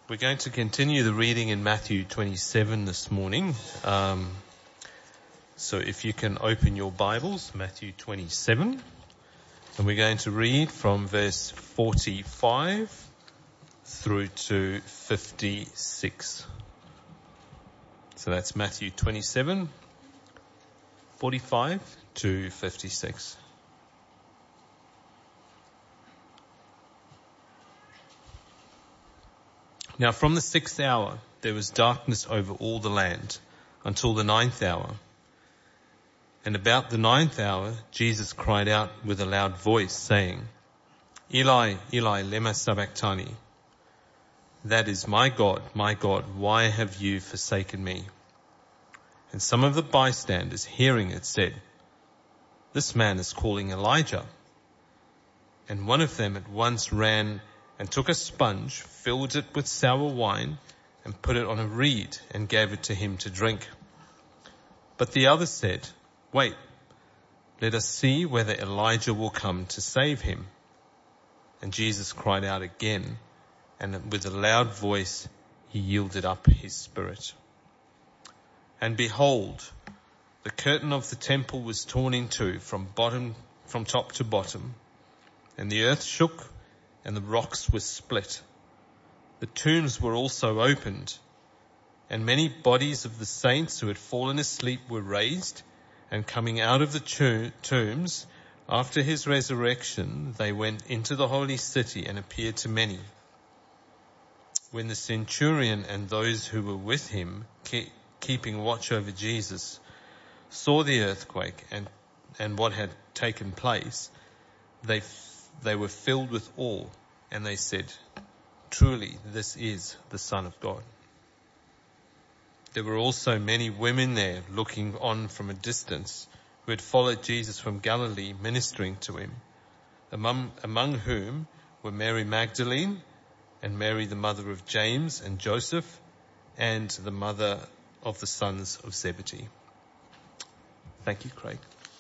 We're going to continue the reading in Matthew 27 this morning. So if you can open your Bibles, Matthew 27, and we're going to read from verse 45 through to 56. So that's Matthew 27, 45 to 56. Now from the 6th hour there was darkness over all the land until the 9th hour. And about the 9th hour Jesus cried out with a loud voice, saying, Eli, Eli, lema sabachthani? That is, my God, why have you forsaken me? And some of the bystanders hearing it said, This man is calling Elijah. And one of them at once ran and took a sponge, filled it with sour wine, and put it on a reed, and gave it to him to drink. But the other said, Wait, let us see whether Elijah will come to save him. And Jesus cried out again, and with a loud voice he yielded up his spirit. And behold, the curtain of the temple was torn in two from top to bottom, and the earth shook, and the rocks were split. The tombs were also opened, and many bodies of the saints who had fallen asleep were raised, and coming out of the tombs after his resurrection, they went into the holy city and appeared to many. When the centurion and those who were with him, keeping watch over Jesus, saw the earthquake and what had taken place, they were filled with awe, and they said, Truly, this is the Son of God. There were also many women there looking on from a distance, who had followed Jesus from Galilee, ministering to him, among whom were Mary Magdalene, and Mary the mother of James and Joseph, and the mother of the sons of Zebedee. Thank you, Craig.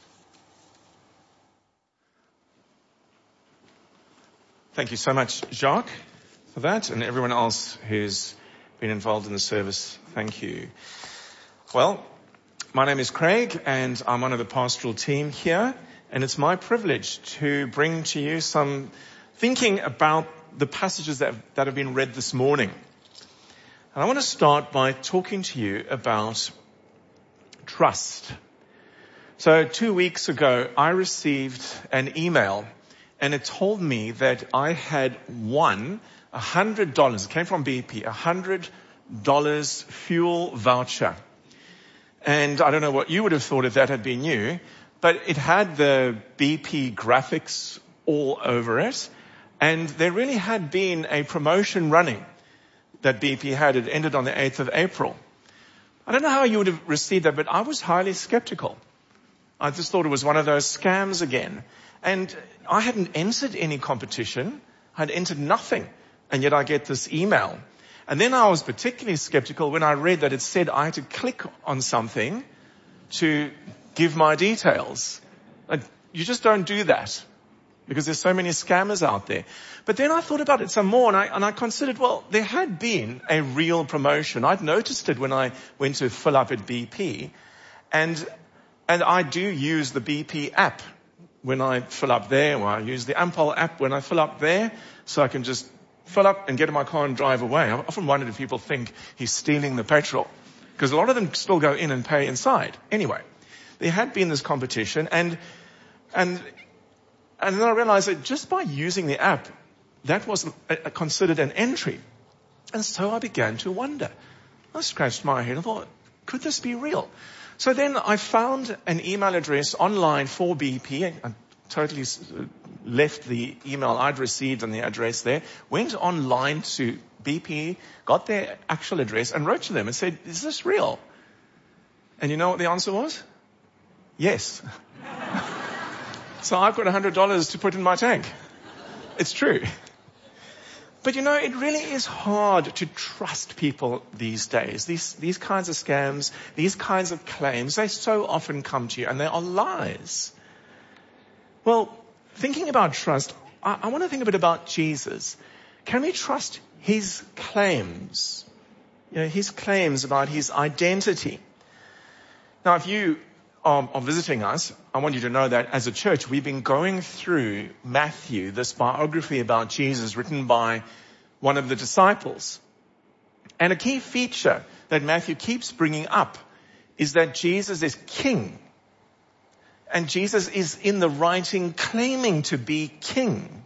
Thank you so much, Jacques, for that, and everyone else who's been involved in the service. Thank you. Well, my name is Craig, and I'm one of the pastoral team here, and it's my privilege to bring to you some thinking about the passages that have been read this morning. And I want to start by talking to you about trust. So 2 weeks ago, I received an email, and it told me that I had won $100. It came from BP, $100 fuel voucher. And I don't know what you would have thought if that had been you, but it had the BP graphics all over it. And there really had been a promotion running that BP had. It ended on the 8th of April. I don't know how you would have received that, but I was highly skeptical. I just thought it was one of those scams again. And I hadn't entered any competition. I'd entered nothing. And yet I get this email. And then I was particularly skeptical when I read that it said I had to click on something to give my details. And you just don't do that because there's so many scammers out there. But then I thought about it some more, and I considered, well, there had been a real promotion. I'd noticed it when I went to fill up at BP. And I do use the BP app when I fill up there, or I use the Ampol app when I fill up there, so I can just fill up and get in my car and drive away. I often wondered if people think he's stealing the petrol, because a lot of them still go in and pay inside. Anyway, there had been this competition, and then I realized that just by using the app, that was considered an entry. And so I began to wonder. I scratched my head and thought, could this be real? So then I found an email address online for BP. I totally left the email I'd received and the address there, went online to BP, got their actual address, and wrote to them and said, is this real? And you know what the answer was? Yes. So I've got $100 to put in my tank. It's true. But you know, it really is hard to trust people these days. These kinds of scams, these kinds of claims, they so often come to you and they are lies. Well, thinking about trust, I want to think a bit about Jesus. can we trust his claims? His claims about his identity. Now, if you are visiting us, I want you to know that as a church, we've been going through Matthew, this biography about Jesus written by one of the disciples. And a key feature that Matthew keeps bringing up is that Jesus is king. And Jesus is in the writing claiming to be king.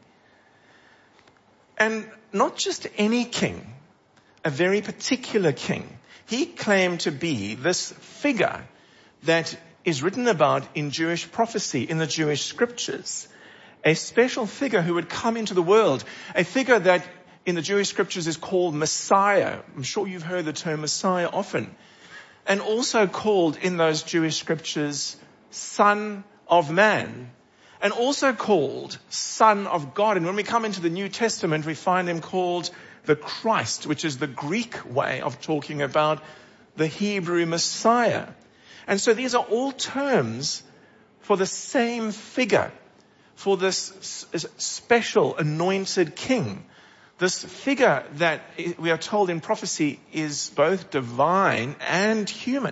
And not just any king, a very particular king. He claimed to be this figure that is written about in Jewish prophecy, in the Jewish scriptures. A special figure who would come into the world. A figure that in the Jewish scriptures is called Messiah. I'm sure you've heard the term Messiah often. And also called in those Jewish scriptures Son of Man. And also called Son of God. And when we come into the New Testament, we find him called the Christ, which is the Greek way of talking about the Hebrew Messiah. And so these are all terms for the same figure, for this special anointed king. This figure that we are told in prophecy is both divine and human.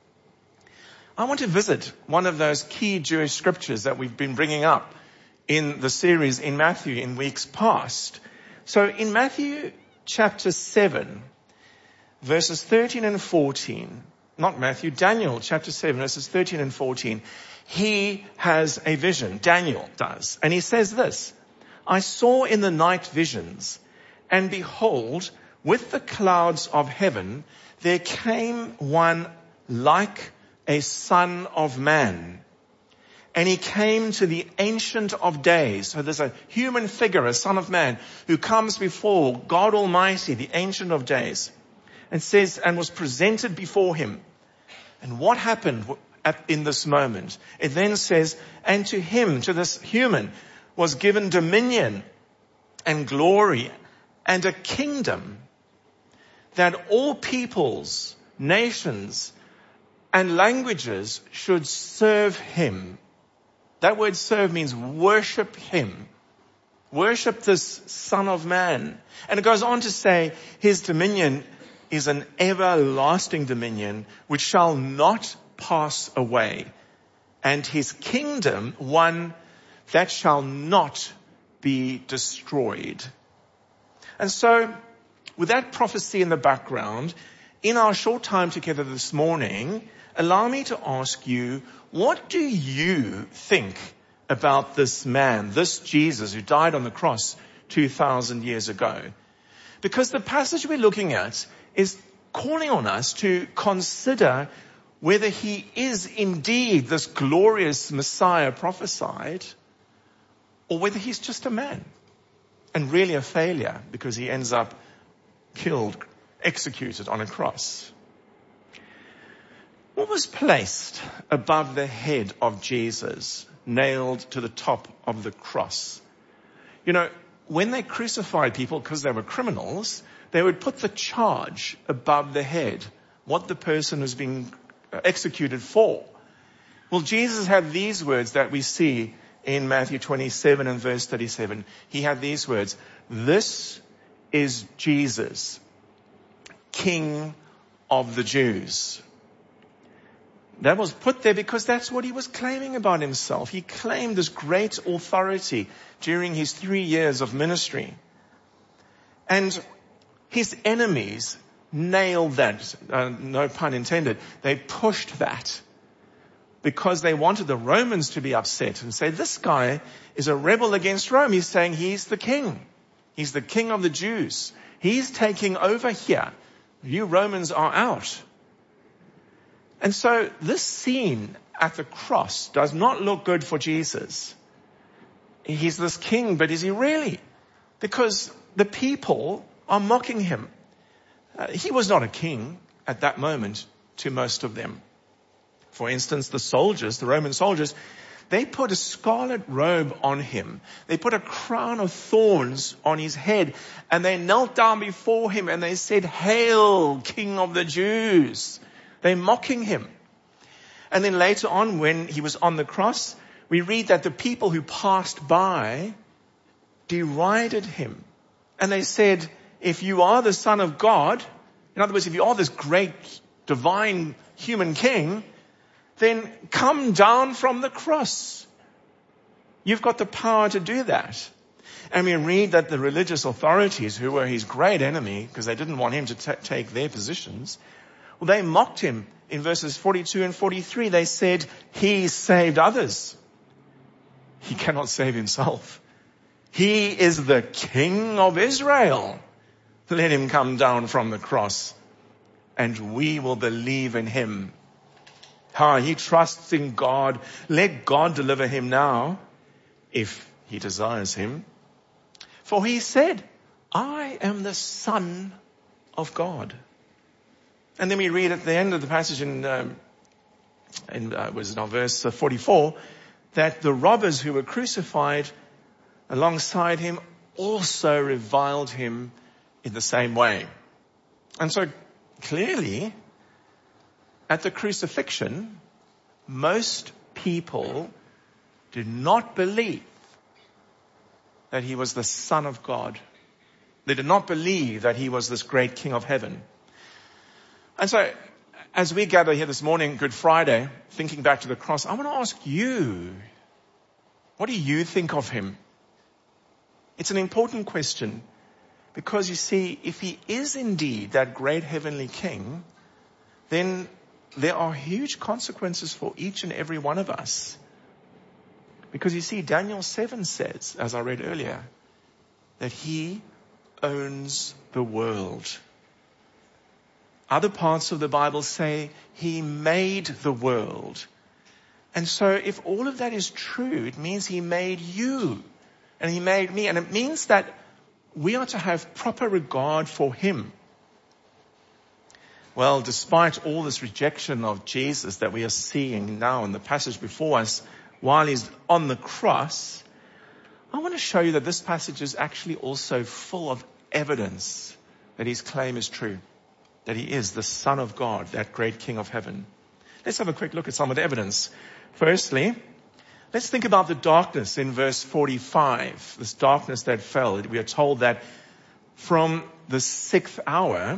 I want to visit one of those key Jewish scriptures that we've been bringing up in the series in Matthew in weeks past. So in Matthew chapter 7, verses 13 and 14, not Matthew, Daniel chapter 7, verses 13 and 14, he has a vision, Daniel does, and he says this, I saw in the night visions, and behold, with the clouds of heaven, there came one like a son of man. And he came to the Ancient of Days. So there's a human figure, a son of man, who comes before God Almighty, the Ancient of Days, and says, and was presented before him. And what happened in this moment? It then says, and to him, to this human, was given dominion and glory and a kingdom that all peoples, nations, and languages should serve him. That word serve means worship him. Worship this Son of Man. And it goes on to say his dominion is an everlasting dominion which shall not pass away. And his kingdom one that shall not be destroyed. And so with that prophecy in the background, in our short time together this morning, allow me to ask you, what do you think about this man, this Jesus who died on the cross 2,000 years ago? Because the passage we're looking at is calling on us to consider whether he is indeed this glorious Messiah prophesied, or whether he's just a man and really a failure because he ends up killed, executed on a cross. What was placed above the head of Jesus, nailed to the top of the cross? When they crucified people because they were criminals, they would put the charge above the head, what the person was being executed for. Well, Jesus had these words that we see in Matthew 27 and verse 37. He had these words, this is Jesus, King of the Jews. That was put there because that's what he was claiming about himself. He claimed this great authority during his 3 years of ministry. And his enemies nailed that, no pun intended. They pushed that because they wanted the Romans to be upset and say, this guy is a rebel against Rome. He's saying he's the king. He's the king of the Jews. He's taking over here. You Romans are out. And so this scene at the cross does not look good for Jesus. He's this king, but is he really? Because the people are mocking him. He was not a king at that moment to most of them. For instance, the soldiers, the Roman soldiers, they put a scarlet robe on him. They put a crown of thorns on his head, and they knelt down before him and they said, "Hail, King of the Jews." They're mocking him. And then later on, when he was on the cross, we read that the people who passed by derided him And they said, if you are the Son of God, in other words, if you are this great divine human king, then come down from the cross. You've got the power to do that. And we read that the religious authorities, who were his great enemy, because they didn't want him to take their positions, well, they mocked him in verses 42 and 43. They said, he saved others. He cannot save himself. He is the King of Israel. Let him come down from the cross and we will believe in him. He trusts in God. Let God deliver him now if he desires him. For he said, I am the Son of God. And then we read at the end of the passage in verse 44, that the robbers who were crucified alongside him also reviled him in the same way. And so clearly, at the crucifixion, most people did not believe that he was the Son of God. They did not believe that he was this great King of heaven. And so, as we gather here this morning, Good Friday, thinking back to the cross, I want to ask you, what do you think of him? It's an important question, because you see, if he is indeed that great heavenly King, then there are huge consequences for each and every one of us. Because you see, Daniel 7 says, as I read earlier, that he owns the world. Other parts of the Bible say he made the world. And so if all of that is true, it means he made you and he made me. And it means that we are to have proper regard for him. Well, despite all this rejection of Jesus that we are seeing now in the passage before us, while he's on the cross, I want to show you that this passage is actually also full of evidence that his claim is true, that he is the Son of God, that great King of heaven. Let's have a quick look at some of the evidence. Firstly, let's think about the darkness in verse 45, this darkness that fell. We are told that from the 6th hour,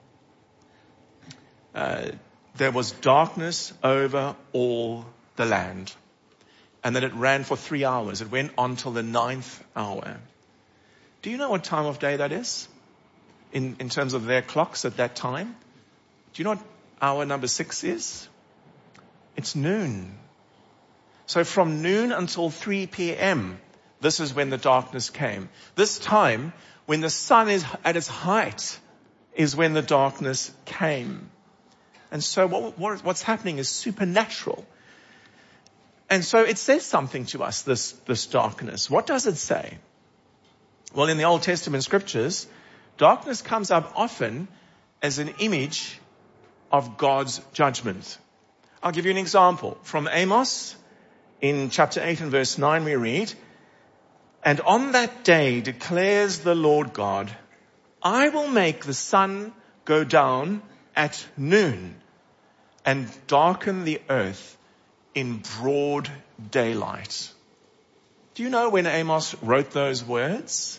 there was darkness over all the land. And then it ran for 3 hours. It went on till the 9th hour. Do you know what time of day that is? In terms of their clocks at that time? Do you know what hour number 6 is? It's noon. So from noon until 3 p.m., this is when the darkness came. This time, when the sun is at its height, is when the darkness came. And so what's happening is supernatural. And so it says something to us, this darkness. What does it say? Well, in the Old Testament scriptures, darkness comes up often as an image of God's judgment. I'll give you an example. From Amos, in chapter 8 and verse 9, we read, and on that day declares the Lord God, I will make the sun go down at noon and darken the earth in broad daylight. Do you know when Amos wrote those words?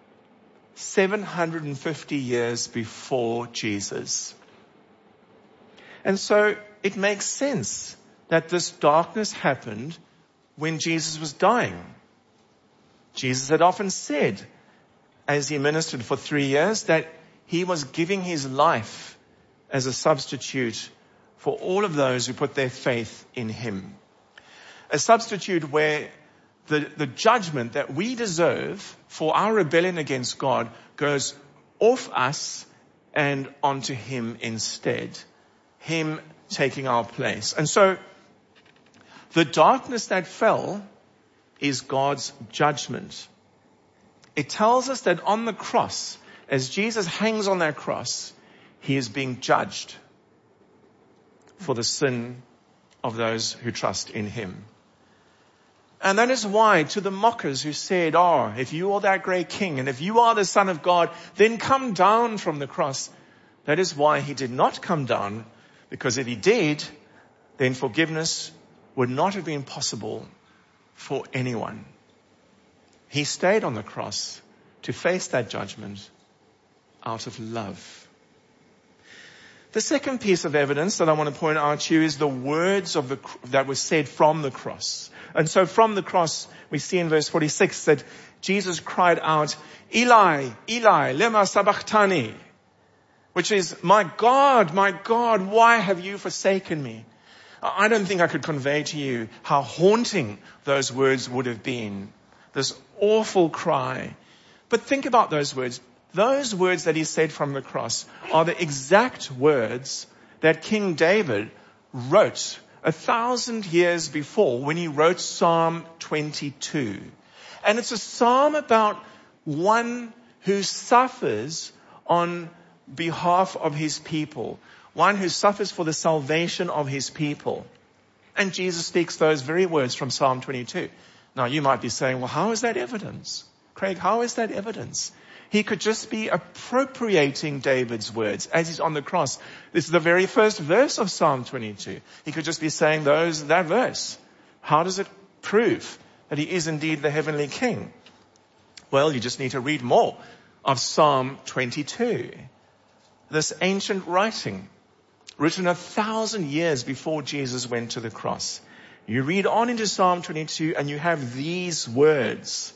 750 years before Jesus. And so it makes sense that this darkness happened when Jesus was dying. Jesus had often said, as he ministered for 3 years, that he was giving his life as a substitute for all of those who put their faith in him. A substitute where the judgment that we deserve for our rebellion against God goes off us and onto him instead. Him taking our place. And so the darkness that fell is God's judgment. It tells us that on the cross, as Jesus hangs on that cross, he is being judged for the sin of those who trust in him. And that is why to the mockers who said, if you are that great king and if you are the Son of God, then come down from the cross. That is why he did not come down, because if he did, then forgiveness would not have been possible for anyone. He stayed on the cross to face that judgment out of love. The second piece of evidence that I want to point out to you is the words that were said from the cross. And so from the cross, we see in verse 46 that Jesus cried out, Eli, Eli, lema sabachthani, which is, my God, why have you forsaken me? I don't think I could convey to you how haunting those words would have been. This awful cry. But think about those words. Those words that he said from the cross are the exact words that King David wrote 1,000 years before when he wrote Psalm 22. And it's a psalm about one who suffers on behalf of his people, one who suffers for the salvation of his people. And Jesus speaks those very words from Psalm 22. Now you might be saying, well, how is that evidence? Craig, how is that evidence? He could just be appropriating David's words as he's on the cross. This is the very first verse of Psalm 22. He could just be saying that verse. How does it prove that he is indeed the heavenly king? Well, you just need to read more of Psalm 22. This ancient writing, written 1,000 years before Jesus went to the cross. You read on into Psalm 22 and you have these words.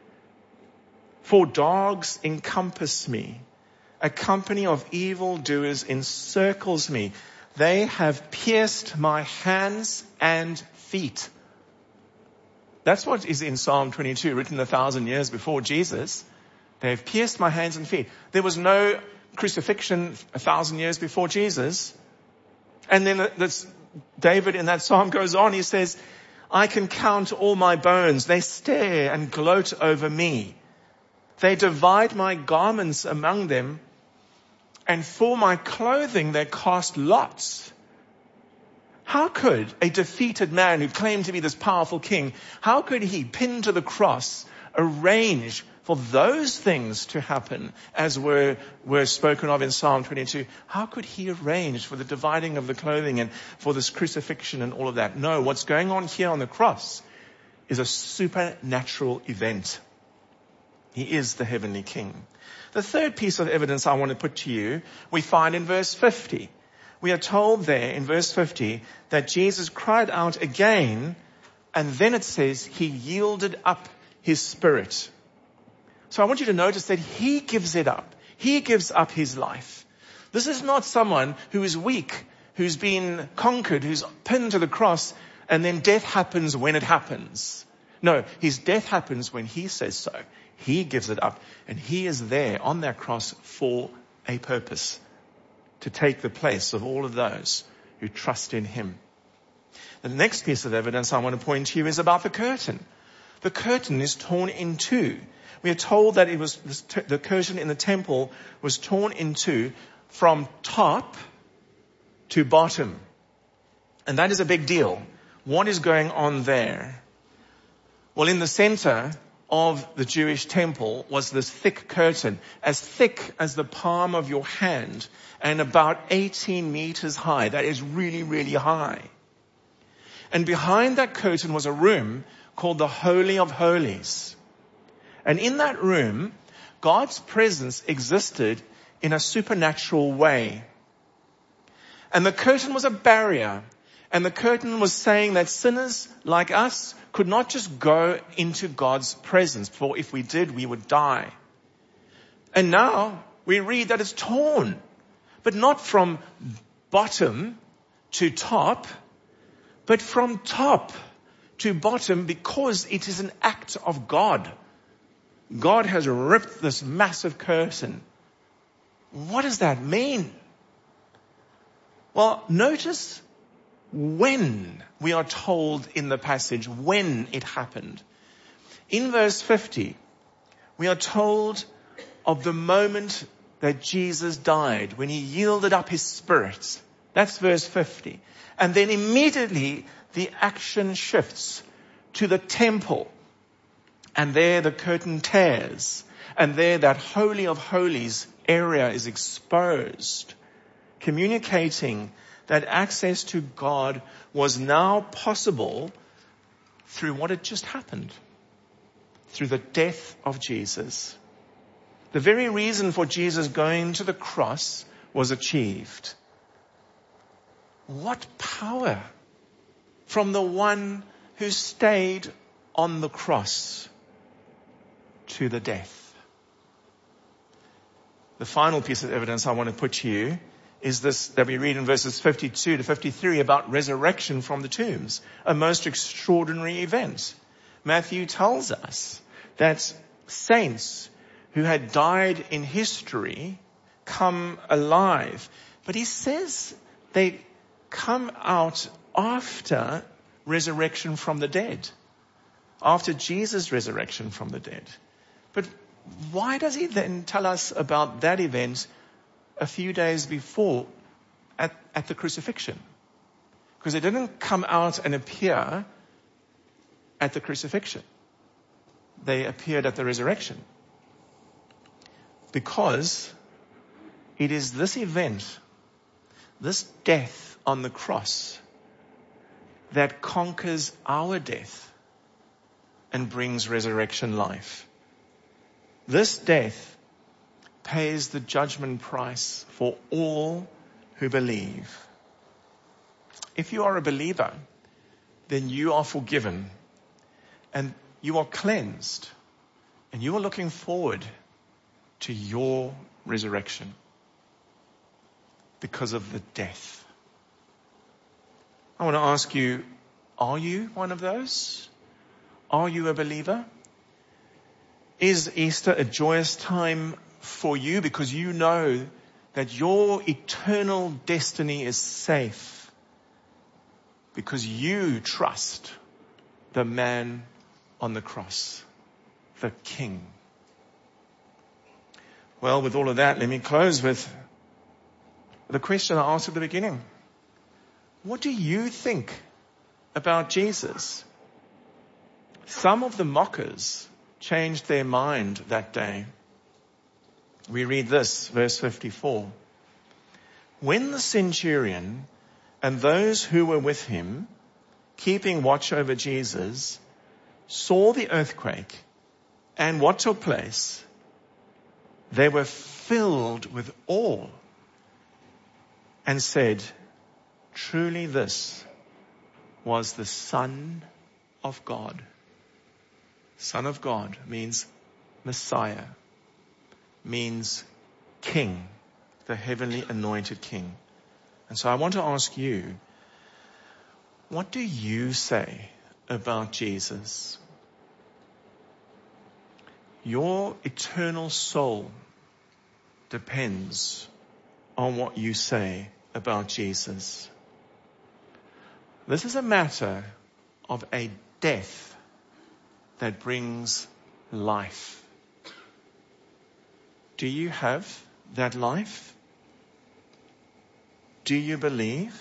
For dogs encompass me. A company of evildoers encircles me. They have pierced my hands and feet. That's what is in Psalm 22, written 1,000 years before Jesus. They have pierced my hands and feet. There was no crucifixion 1,000 years before Jesus. And then David in that psalm goes on. He says, I can count all my bones. They stare and gloat over me. They divide my garments among them, and for my clothing they cast lots. How could a defeated man who claimed to be this powerful king, how could he, pinned to the cross, arrange for those things to happen as were spoken of in Psalm 22? How could he arrange for the dividing of the clothing and for this crucifixion and all of that? No, what's going on here on the cross is a supernatural event. He is the heavenly king. The third piece of evidence I want to put to you, we find in verse 50. We are told there in verse 50 that Jesus cried out again, and then it says he yielded up his spirit. So I want you to notice that he gives it up. He gives up his life. This is not someone who is weak, who's been conquered, who's pinned to the cross, and then death happens when it happens. No, his death happens when he says so. He gives it up, and he is there on that cross for a purpose, to take the place of all of those who trust in him. The next piece of evidence I want to point to you is about the curtain. The curtain is torn in two. We are told that the curtain in the temple was torn in two from top to bottom. And that is a big deal. What is going on there? Well, in the center of the Jewish temple was this thick curtain, as thick as the palm of your hand and about 18 meters high. That is really, really high. And behind that curtain was a room called the Holy of Holies. And in that room, God's presence existed in a supernatural way. And the curtain was a barrier. And the curtain was saying that sinners like us could not just go into God's presence, for if we did, we would die. And now we read that it's torn, but not from bottom to top, but from top to bottom, because it is an act of God. God has ripped this massive curtain. What does that mean? Well, notice when we are told in the passage when it happened. In verse 50, we are told of the moment that Jesus died, when he yielded up his spirit. That's verse 50. And then immediately the action shifts to the temple. And there the curtain tears. And there that Holy of Holies area is exposed, communicating that access to God was now possible through what had just happened, through the death of Jesus. The very reason for Jesus going to the cross was achieved. What power from the one who stayed on the cross to the death. The final piece of evidence I want to put to you is this that we read in verses 52 to 53 about resurrection from the tombs, a most extraordinary event. Matthew tells us that saints who had died in history come alive. But he says they come out after resurrection from the dead, after Jesus' resurrection from the dead. But why does he then tell us about that event a few days before at the crucifixion? Because it didn't come out and appear at the crucifixion. They appeared at the resurrection. Because it is this event, this death on the cross, that conquers our death and brings resurrection life. This death pays the judgment price for all who believe. If you are a believer, then you are forgiven and you are cleansed and you are looking forward to your resurrection because of the death. I want to ask you, are you one of those? Are you a believer? Is Easter a joyous time for you because you know that your eternal destiny is safe because you trust the man on the cross, the King? Well, with all of that, let me close with the question I asked at the beginning. What do you think about Jesus? Some of the mockers changed their mind that day. We read this, verse 54. When the centurion and those who were with him, keeping watch over Jesus, saw the earthquake and what took place, they were filled with awe and said, truly this was the Son of God. Son of God means Messiah, means King, the heavenly anointed King. And so I want to ask you, what do you say about Jesus? Your eternal soul depends on what you say about Jesus. This is a matter of a death that brings life. Do you have that life? Do you believe?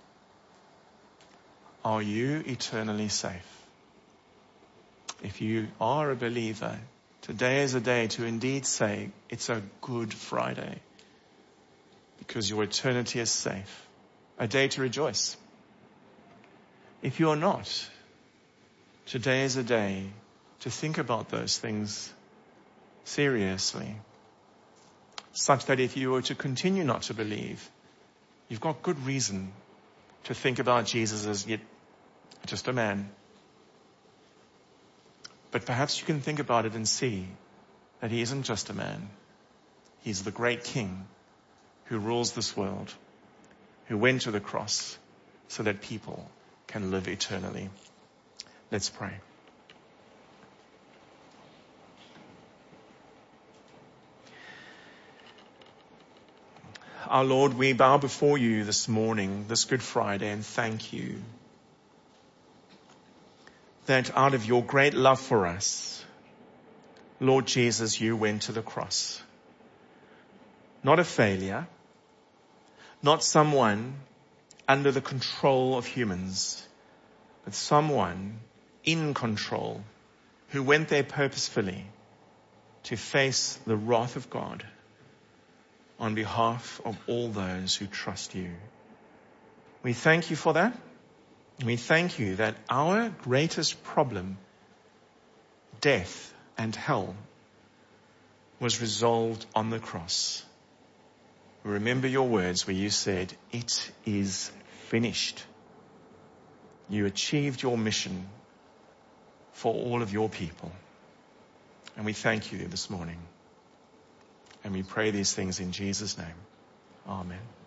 Are you eternally safe? If you are a believer, today is a day to indeed say it's a Good Friday because your eternity is safe. A day to rejoice. If you are not, today is a day to think about those things seriously, such that if you were to continue not to believe, you've got good reason to think about Jesus as yet just a man. But perhaps you can think about it and see that he isn't just a man. He's the great King who rules this world, who went to the cross so that people can live eternally. Let's pray. Our Lord, we bow before you this morning, this Good Friday, and thank you that out of your great love for us, Lord Jesus, you went to the cross. Not a failure, not someone under the control of humans, but someone in control who went there purposefully to face the wrath of God on behalf of all those who trust you. We thank you for that. We thank you that our greatest problem, death and hell, was resolved on the cross. Remember your words where you said, "It is finished." You achieved your mission for all of your people. And we thank you this morning. And we pray these things in Jesus' name. Amen.